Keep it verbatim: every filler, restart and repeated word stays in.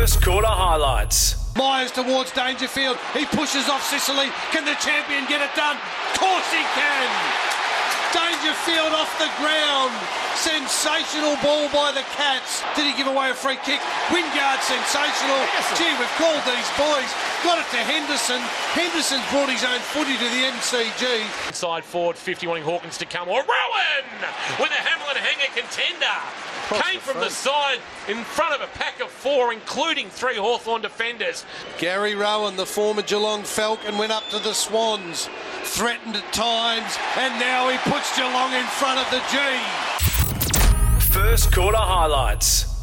First quarter highlights. Myers towards Dangerfield. He pushes off Sicily. Can the champion get it done? Of course he can. Dangerfield off the ground. Sensational ball by the Cats. Did he give away a free kick? Wingard sensational. Yes, Gee, we've called these boys. Got it to Henderson. Henderson's brought his own footy to the M C G. Inside forward fifty, wanting Hawkins to come. Or Rowan with a Hamlin hanger contender. Came from the side in front of a pack of four, including three Hawthorn defenders. Gary Rowan, the former Geelong Falcon, went up to the Swans. Threatened at times, and now he puts Geelong in front of the G. First quarter highlights.